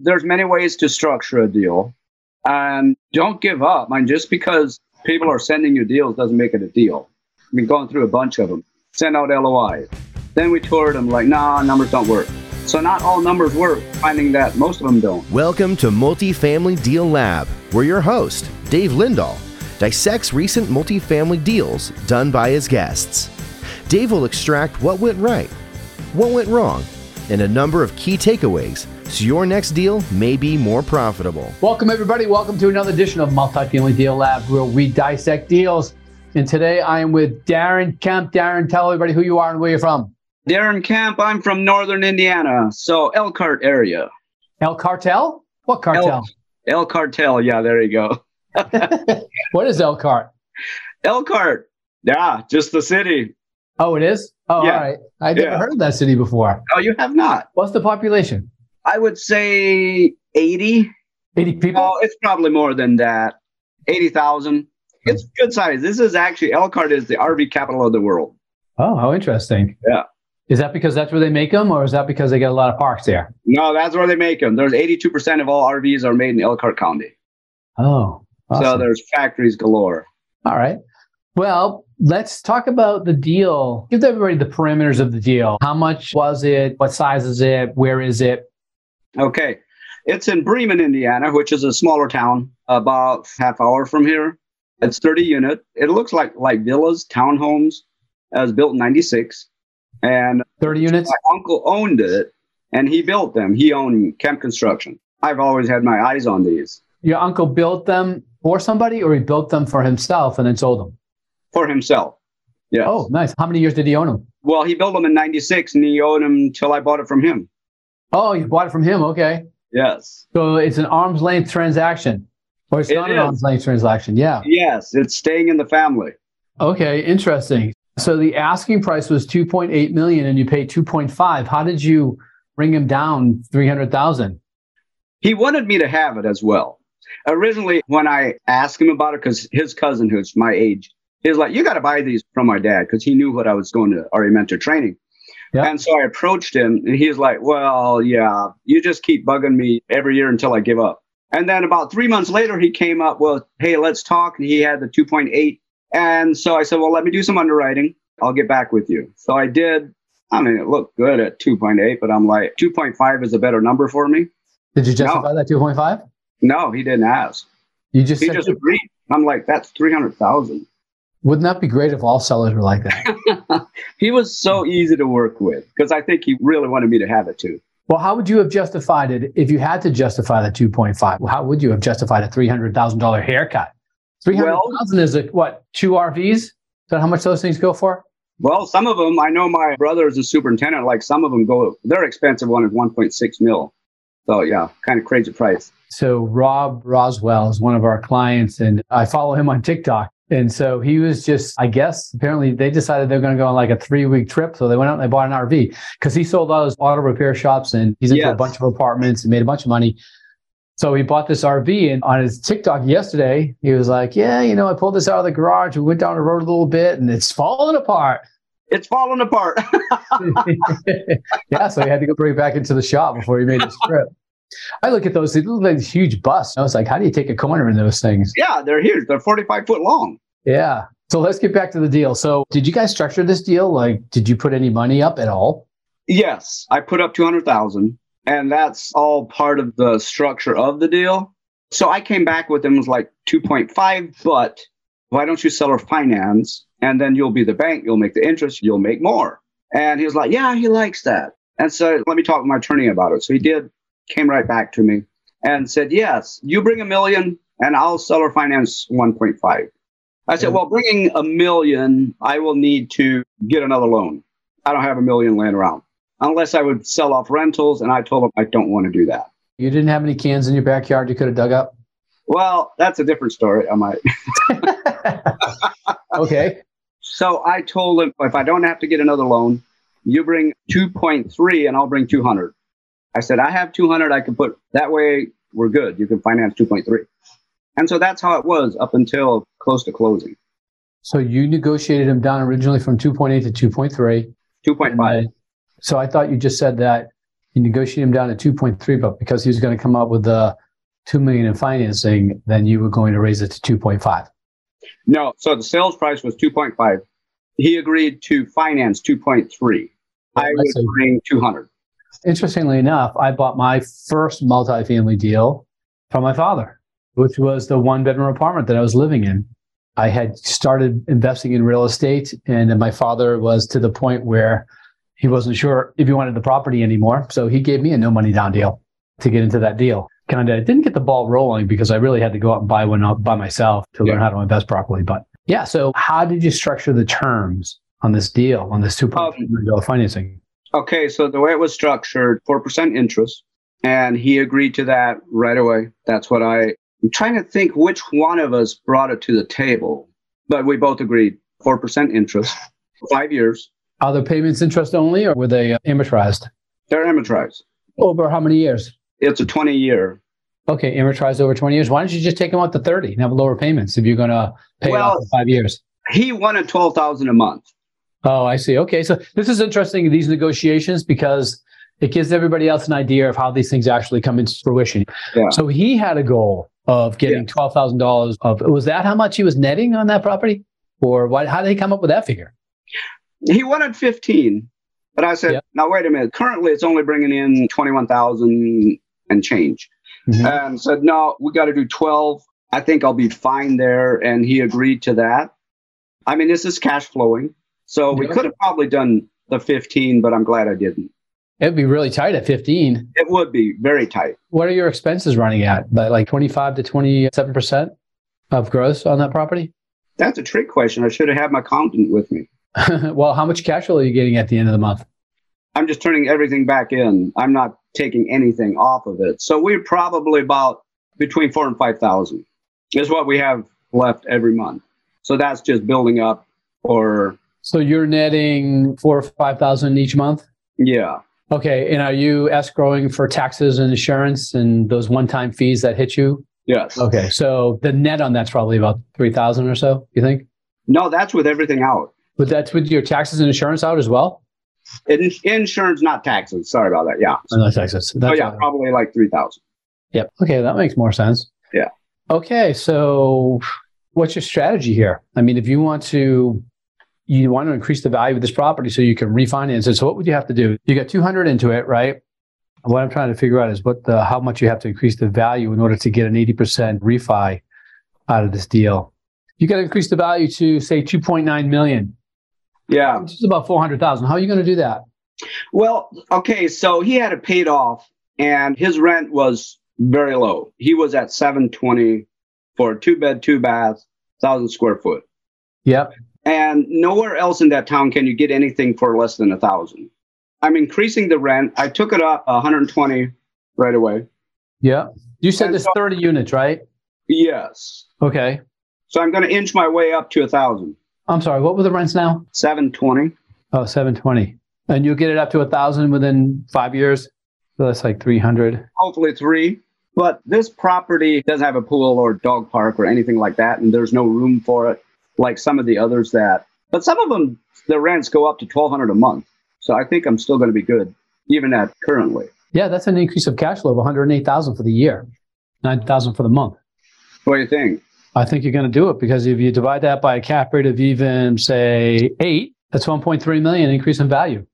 there's many ways to structure a deal. And don't give up. I mean, just because people are sending you deals doesn't make it a deal. I've been going through a bunch of them. Send out LOIs. Then we toured them like, nah, numbers don't work. So not all numbers work, finding that most of them don't. Welcome to Multifamily Deal Lab, where your host, Dave Lindahl, dissects recent multifamily deals done by his guests. Dave will extract what went right, what went wrong, and a number of key takeaways so your next deal may be more profitable. Welcome, everybody. Welcome to another edition of Multifamily Deal Lab, where we dissect deals. And today I am with Darren Kemp. Darren, tell everybody who you are and where you're from. Darren Kemp, I'm from northern Indiana, so Elkhart area. El Cartel? What cartel? El Cartel, yeah, there you go. What is Elkhart? Elkhart, yeah, just the city. Oh, it is? Oh, Yeah. all right. I never heard of that city before. Oh, you have not? What's the population? I would say 80. 80 people? Oh, it's probably more than that. 80,000. It's good size. This is actually, Elkhart is the RV capital of the world. Oh, how interesting. Yeah. Is that because that's where they make them, or is that because they get a lot of parks there? No, that's where they make them. There's 82% of all RVs are made in Elkhart County. Oh, awesome. So there's factories galore. All right. Well, let's talk about the deal. Give everybody the parameters of the deal. How much was it? What size is it? Where is it? Okay. It's in Bremen, Indiana, which is a smaller town, about half hour from here. It's 30 unit. It looks like villas, townhomes. It was built in 96. And 30 units? My uncle owned it, and he built them. He owned Kemp Construction. I've always had my eyes on these. Your uncle built them for somebody, or he built them for himself and then sold them? For himself. Yes. Oh, nice. How many years did he own them? Well, he built them in 96, and he owned them until I bought it from him. Oh, you bought it from him. Okay. Yes. So it's an arm's length transaction. Or it's not an arm's length transaction. Yeah. Yes, it's staying in the family. Okay, interesting. So the asking price was $2.8 million and you paid $2.5. How did you bring him down $300,000? He wanted me to have it as well. Originally, when I asked him about it, because his cousin, who's my age, he was like, you got to buy these from my dad, because he knew what I was going to RE Mentor training. Yep. And so I approached him, and he's like, well, yeah, you just keep bugging me every year until I give up. And then about 3 months later, he came up, well, hey, let's talk. And he had the 2.8. And so I said, well, let me do some underwriting. I'll get back with you. So I did. I mean, it looked good at 2.8, but I'm like, 2.5 is a better number for me. Did you justify that 2.5? No, he didn't ask. He just agreed. I'm like, that's 300,000. Wouldn't that be great if all sellers were like that? He was so easy to work with, because I think he really wanted me to have it too. Well, how would you have justified it if you had to justify the 2.5? How would you have justified a $300,000 haircut? 300,000 is what, 2 RVs? Is that how much those things go for? Well, some of them, I know my brother is a superintendent, like some of them go, their expensive one is 1.6 mil. So yeah, kind of crazy price. So Rob Roswell is one of our clients, and I follow him on TikTok. And so he was just, I guess, apparently they decided they're going to go on like a 3-week trip. So they went out and they bought an RV, because he sold all those auto repair shops, and he's into a bunch of apartments and made a bunch of money. So he bought this RV, and on his TikTok yesterday, he was like, yeah, I pulled this out of the garage. We went down the road a little bit and it's falling apart. It's falling apart. Yeah. So he had to go bring it back into the shop before he made this trip. I look at those, they look like these huge busts. I was like, how do you take a corner in those things? Yeah, they're huge. They're 45 foot long. Yeah. So let's get back to the deal. So did you guys structure this deal? Like, did you put any money up at all? Yes, I put up 200,000, and that's all part of the structure of the deal. So I came back with him, was like 2.5, but why don't you seller finance? And then you'll be the bank. You'll make the interest. You'll make more. And he was like, yeah, he likes that. And so let me talk to my attorney about it. So he did, came right back to me and said, yes, you bring $1 million and I'll seller finance 1.5. I said, well, bringing $1 million, I will need to get another loan. I don't have $1 million laying around unless I would sell off rentals. And I told him I don't want to do that. You didn't have any cans in your backyard you could have dug up? Well, that's a different story. I might. Okay. So I told him, if I don't have to get another loan, you bring 2.3 and I'll bring 200. I said, I have 200 I can put, that way we're good. You can finance 2.3. And so that's how it was up until close to closing. So you negotiated him down originally from 2.8 to 2.3. 2.5. So I thought you just said that You negotiated him down to 2.3, but because he was going to come up with the $2 million in financing, then you were going to raise it to 2.5. No, so the sales price was 2.5. He agreed to finance 2.3. I was bring 200. Interestingly enough, I bought my first multifamily deal from my father, which was the one-bedroom apartment that I was living in. I had started investing in real estate, and my father was to the point where he wasn't sure if he wanted the property anymore. So he gave me a no money down deal to get into that deal. Kind of didn't get the ball rolling because I really had to go out and buy one up by myself to learn how to invest properly. But yeah, so how did you structure the terms on this deal, on this $2.3 million financing? Okay, so the way it was structured, 4% interest, and he agreed to that right away. That's what I'm trying to think which one of us brought it to the table, but we both agreed 4% interest, 5 years. Are the payments interest only, or were they amortized? They're amortized. Over how many years? It's a 20-year. Okay, amortized over 20 years. Why don't you just take them out to 30 and have lower payments if you're going to pay it off in 5 years? He wanted $12,000 a month. Oh, I see. Okay, so this is interesting, these negotiations, because it gives everybody else an idea of how these things actually come into fruition. Yeah. So he had a goal of getting $12,000 of, was that how much he was netting on that property? Or how did he come up with that figure? He wanted 15, but I said, now wait a minute. Currently, it's only bringing in 21,000 and change. Mm-hmm. And said, no, we got to do 12. I think I'll be fine there. And he agreed to that. I mean, this is cash flowing. So we could have probably done the 15, but I'm glad I didn't. It'd be really tight at 15. It would be very tight. What are your expenses running at? Like 25 to 27% of gross on that property? That's a trick question. I should have had my accountant with me. Well, how much cash flow are you getting at the end of the month? I'm just turning everything back in. I'm not taking anything off of it. So we're probably about between 4,000 and 5,000 is what we have left every month. So that's just building up for. So you're netting 4,000 or 5,000 each month? Yeah. Okay. And are you escrowing for taxes and insurance and those one-time fees that hit you? Yes. Okay. So the net on that's probably about 3,000 or so, you think? No, that's with everything out. But that's with your taxes and insurance out as well? Insurance, not taxes. Sorry about that. Yeah. Not taxes. That's probably like 3,000. Yep. Okay. That makes more sense. Yeah. Okay. So what's your strategy here? I mean, if you want to increase the value of this property so you can refinance it. So what would you have to do? You got 200 into it, right? What I'm trying to figure out is how much you have to increase the value in order to get an 80% refi out of this deal. You got to increase the value to say 2.9 million. Yeah. Which is about 400,000. How are you going to do that? Well, okay. So he had it paid off and his rent was very low. He was at $720 for a 2-bed, 2-bath, 1,000 square foot. Yep. And nowhere else in that town can you get anything for less than 1,000. I'm increasing the rent. I took it up 120 right away. Yeah. You said there's 30 units, right? Yes. Okay. So I'm going to inch my way up to 1,000. I'm sorry. What were the rents now? $720. Oh, $720. And you'll get it up to 1,000 within 5 years. So that's like 300. Hopefully 3. But this property doesn't have a pool or dog park or anything like that. And there's no room for it like some of the others that. But some of them, the rents go up to $1,200 a month. So I think I'm still going to be good, even at currently. Yeah, that's an increase of cash flow of $108,000 for the year, $9,000 for the month. What do you think? I think you're going to do it because if you divide that by a cap rate of even, say, 8, that's 1.3 million increase in value.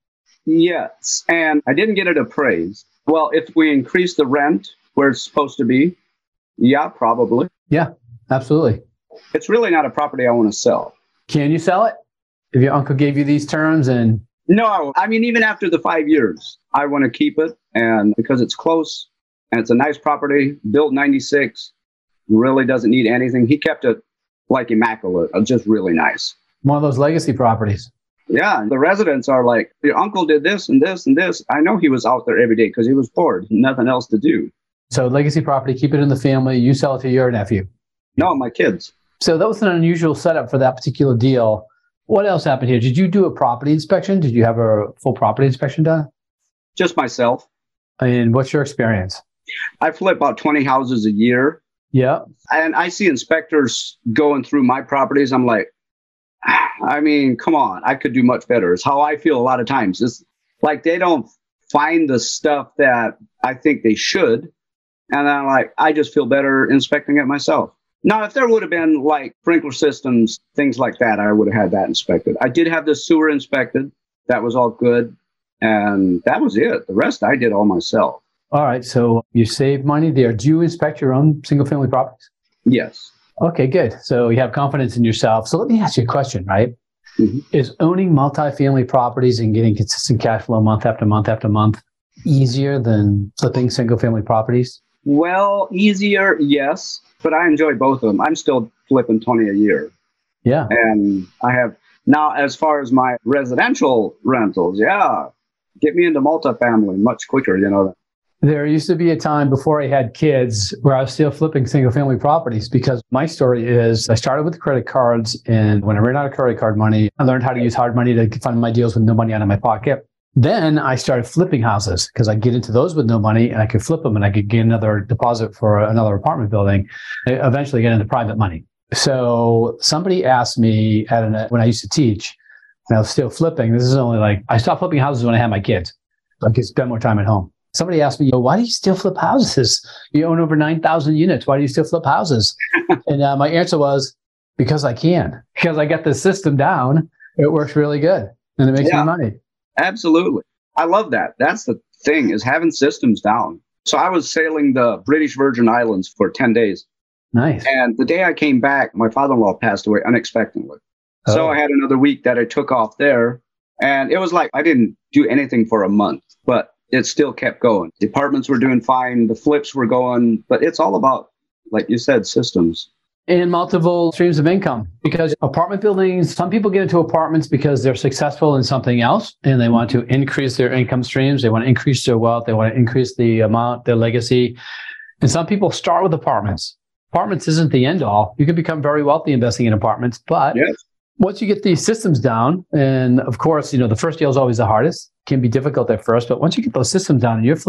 Yes, and I didn't get it appraised. Well, if we increase the rent where it's supposed to be, yeah, probably. Yeah, absolutely. It's really not a property I want to sell. Can you sell it? If your uncle gave you these terms and... No, I mean, even after the 5 years, I want to keep it. And because it's close and it's a nice property, built 96, really doesn't need anything. He kept it like immaculate, just really nice. One of those legacy properties. Yeah. The residents are like, your uncle did this and this and this. I know he was out there every day because he was bored. Nothing else to do. So legacy property, keep it in the family. You sell it to your nephew. No, my kids. So that was an unusual setup for that particular deal. What else happened here? Did you do a property inspection? Did you have a full property inspection done? Just myself. And what's your experience? I flip about 20 houses a year. Yeah. And I see inspectors going through my properties. I'm like, I mean, come on, I could do much better. It's how I feel a lot of times. It's like they don't find the stuff that I think they should. And I'm like, I just feel better inspecting it myself. Now, if there would have been like sprinkler systems, things like that, I would have had that inspected. I did have the sewer inspected. That was all good. And that was it. The rest I did all myself. All right. So you save money there. Do you inspect your own single family properties? Yes. Okay, good. So you have confidence in yourself. So let me ask you a question, right? Mm-hmm. Is owning multifamily properties and getting consistent cash flow month after month after month easier than flipping single family properties? Well, easier, yes. But I enjoy both of them. I'm still flipping 20 a year. Yeah. And I have now, as far as my residential rentals, get me into multifamily much quicker, There used to be a time before I had kids where I was still flipping single family properties, because my story is I started with credit cards, and when I ran out of credit card money, I learned how to use hard money to fund my deals with no money out of my pocket. Then I started flipping houses because I get into those with no money and I could flip them and I could get another deposit for another apartment building. I eventually get into private money. So somebody asked me when I used to teach, and I was still flipping. This is only I stopped flipping houses when I had my kids. I could spend more time at home. Somebody asked me, why do you still flip houses? You own over 9,000 units. Why do you still flip houses? And my answer was, because I can. Because I got the system down. It works really good. And it makes me money. Absolutely. I love that. That's the thing, is having systems down. So I was sailing the British Virgin Islands for 10 days. Nice. And the day I came back, my father-in-law passed away unexpectedly. Oh. So I had another week that I took off there. And it was like I didn't do anything for a month, but it still kept going. The apartments were doing fine. The flips were going. But it's all about, like you said, systems. And multiple streams of income, because apartment buildings, some people get into apartments because they're successful in something else and they want to increase their income streams. They want to increase their wealth. They want to increase the amount, their legacy. And some people start with apartments. Apartments isn't the end all. You can become very wealthy investing in apartments, but once you get these systems down, and of course, the first deal is always the hardest, can be difficult at first, but once you get those systems down and you're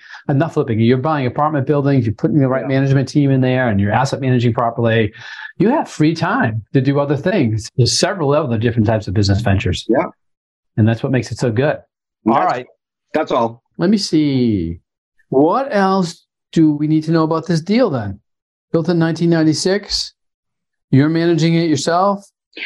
you're buying apartment buildings, you're putting the right management team in there, and you're asset managing properly, you have free time to do other things. There's several other different types of business ventures. Yeah. And that's what makes it so good. All right. That's all. Let me see. What else do we need to know about this deal then? Built in 1996. You're managing it yourself?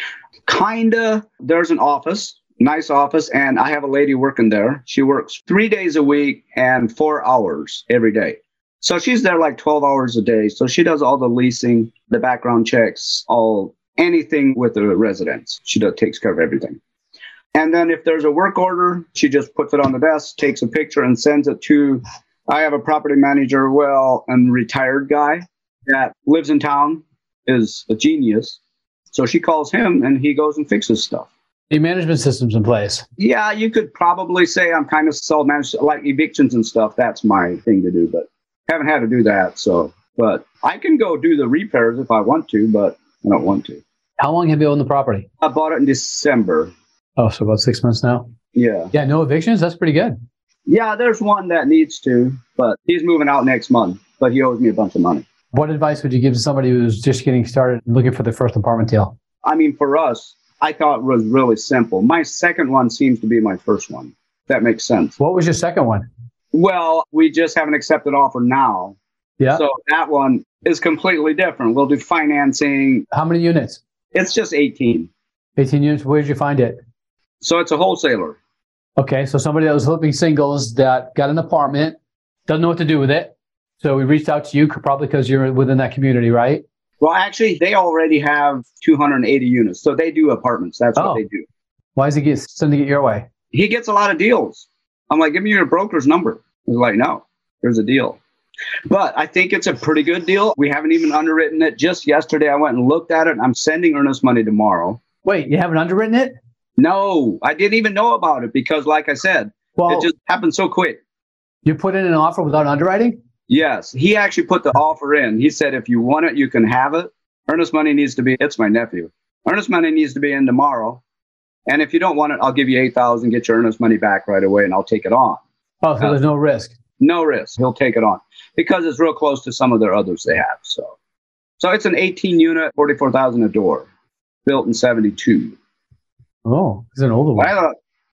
Kinda. There's an office, nice office, and I have a lady working there. She works 3 days a week and 4 hours every day. So she's there like 12 hours a day. So she does all the leasing, the background checks, anything with the residents. She takes care of everything. And then if there's a work order, she just puts it on the desk, takes a picture and sends it to, I have a property manager, and retired guy that lives in town, is a genius. So she calls him and he goes and fixes stuff. The management system's in place. Yeah, you could probably say I'm kind of self-managed, like evictions and stuff. That's my thing to do, but haven't had to do that. So, but I can go do the repairs if I want to, but I don't want to. How long have you owned the property? I bought it in December. Oh, so about 6 months now? Yeah. Yeah, no evictions? That's pretty good. Yeah, there's one that needs to, but he's moving out next month, but he owes me a bunch of money. What advice would you give to somebody who's just getting started looking for their first apartment deal? I mean, for us, I thought it was really simple. My second one seems to be my first one. If that makes sense. What was your second one? Well, we just have an accepted offer now. Yeah. So that one is completely different. We'll do financing. How many units? It's just 18. 18 units. Where did you find it? So it's a wholesaler. Okay. So somebody that was flipping singles that got an apartment, doesn't know what to do with it. So we reached out to you probably because you're within that community, right? Well, actually, they already have 280 units. So they do apartments. That's what they do. Why is he sending it your way? He gets a lot of deals. I'm like, give me your broker's number. He's like, no, there's a deal. But I think it's a pretty good deal. We haven't even underwritten it. Just yesterday, I went and looked at it. I'm sending earnest money tomorrow. Wait, you haven't underwritten it? No, I didn't even know about it because, like I said, it just happened so quick. You put in an offer without underwriting? Yes, he actually put the offer in. He said, if you want it, you can have it. Earnest money needs to be, it's my nephew. Earnest money needs to be in tomorrow. And if you don't want it, I'll give you $8,000, get your earnest money back right away, and I'll take it on. Oh, so there's no risk? No risk. He'll take it on because it's real close to some of their others they have. So it's an 18 unit, $44,000 a door, built in 72. Oh, it's an older one.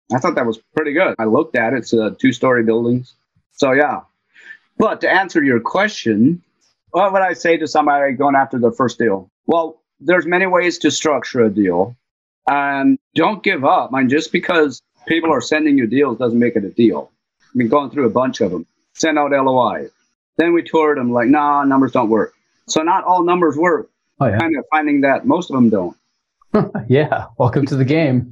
I thought that was pretty good. I looked at it. It's 2-story buildings. So, yeah. But to answer your question, what would I say to somebody going after their first deal? Well, there's many ways to structure a deal. And don't give up. I mean, just because people are sending you deals doesn't make it a deal. I mean, going through a bunch of them. Send out LOIs. Then we toured them like, nah, numbers don't work. So not all numbers work. Oh, yeah. Kind of finding that most of them don't. Yeah. Welcome to the game.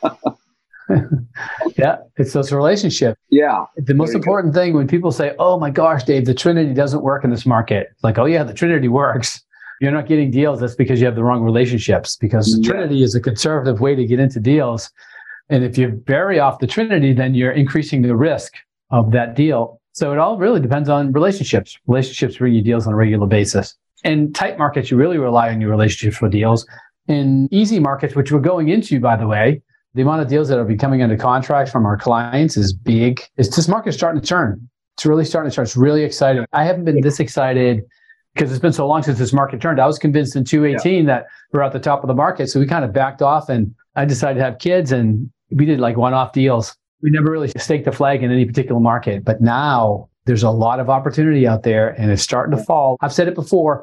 Yeah. It's those relationships. Yeah. The most important thing when people say, oh my gosh, Dave, the Trinity doesn't work in this market. It's like, oh yeah, the Trinity works. You're not getting deals. That's because you have the wrong relationships, because the Trinity is a conservative way to get into deals. And if you vary off the Trinity, then you're increasing the risk of that deal. So it all really depends on relationships. Relationships bring you deals on a regular basis. In tight markets, you really rely on your relationships for deals. In easy markets, which we're going into, by the way, the amount of deals that are becoming under contract from our clients is big. This market's starting to turn. It's really starting to turn. It's really exciting. I haven't been this excited because it's been so long since this market turned. I was convinced in 2018 that we're at the top of the market. So we kind of backed off, and I decided to have kids, and we did like one-off deals. We never really staked a flag in any particular market. But now there's a lot of opportunity out there, and it's starting to fall. I've said it before.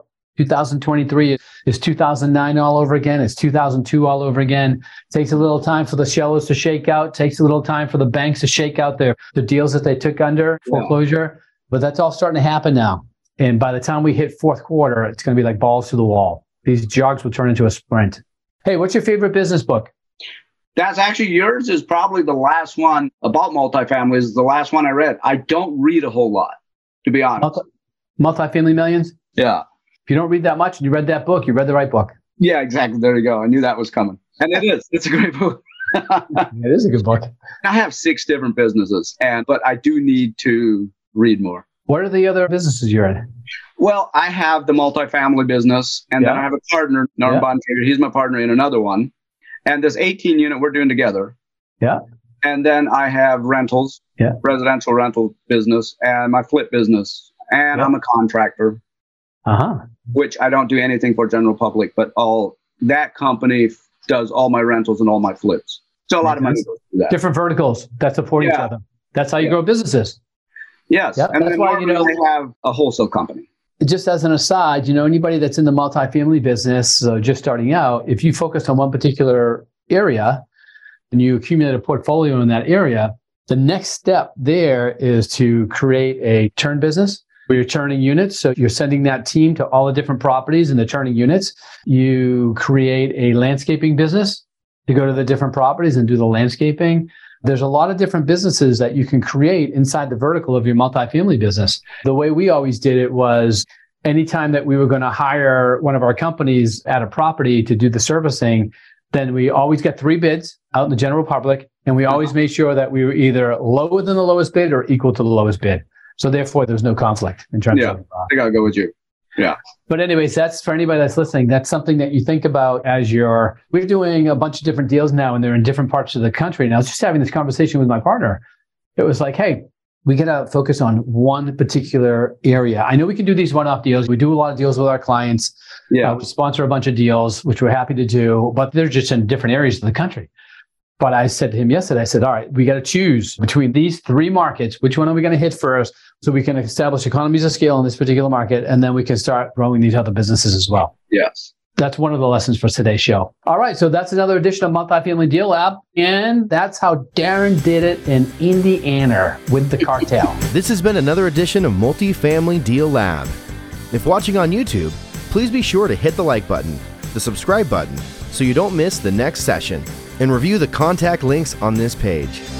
2023 is 2009 all over again. It's 2002 all over again. It takes a little time for the shallows to shake out. It takes a little time for the banks to shake out the deals that they took under foreclosure. But that's all starting to happen now. And by the time we hit fourth quarter, it's going to be like balls to the wall. These jogs will turn into a sprint. Hey, what's your favorite business book? That's actually, yours is probably the last one about multifamily, is the last one I read. I don't read a whole lot, to be honest. Multifamily Millions? Yeah. If you don't read that much and you read that book, you read the right book. Yeah, exactly. There you go. I knew that was coming. And it is. It's a great book. It is a good book. I have 6 different businesses, but I do need to read more. What are the other businesses you're in? Well, I have the multifamily business, and then I have a partner, Norm Bontrager. He's my partner in another one. And this 18 unit we're doing together. Yeah. And then I have rentals, residential rental business, and my flip business. And I'm a contractor. Which I don't do anything for general public, but that company does all my rentals and all my flips. So a lot of money goes through that. Different verticals that support each other. That's how you grow businesses. Yes. Yep. And that's why, I have a wholesale company. Just as an aside, anybody that's in the multifamily business, just starting out, if you focus on one particular area and you accumulate a portfolio in that area, the next step there is to create a turn business where you're turning units. So you're sending that team to all the different properties and the turning units. You create a landscaping business to go to the different properties and do the landscaping. There's a lot of different businesses that you can create inside the vertical of your multifamily business. The way we always did it was anytime that we were going to hire one of our companies at a property to do the servicing, then we always get 3 bids out in the general public. And we always made sure that we were either lower than the lowest bid or equal to the lowest bid. So therefore, there's no conflict in terms of. I gotta go with you. Yeah. But anyways, that's for anybody that's listening. That's something that you think about as we're doing a bunch of different deals now, and they're in different parts of the country. And I was just having this conversation with my partner. It was like, hey, we got to focus on one particular area. I know we can do these one-off deals. We do a lot of deals with our clients. Yeah. We sponsor a bunch of deals, which we're happy to do, but they're just in different areas of the country. But I said to him yesterday, I said, all right, we got to choose between these 3 markets. Which one are we going to hit first so we can establish economies of scale in this particular market, and then we can start growing these other businesses as well. Yes. That's one of the lessons for today's show. All right, so that's another edition of Multifamily Deal Lab, and that's how Darren did it in Indiana with the cartel. This has been another edition of Multifamily Deal Lab. If watching on YouTube, please be sure to hit the like button, the subscribe button, so you don't miss the next session, and review the contact links on this page.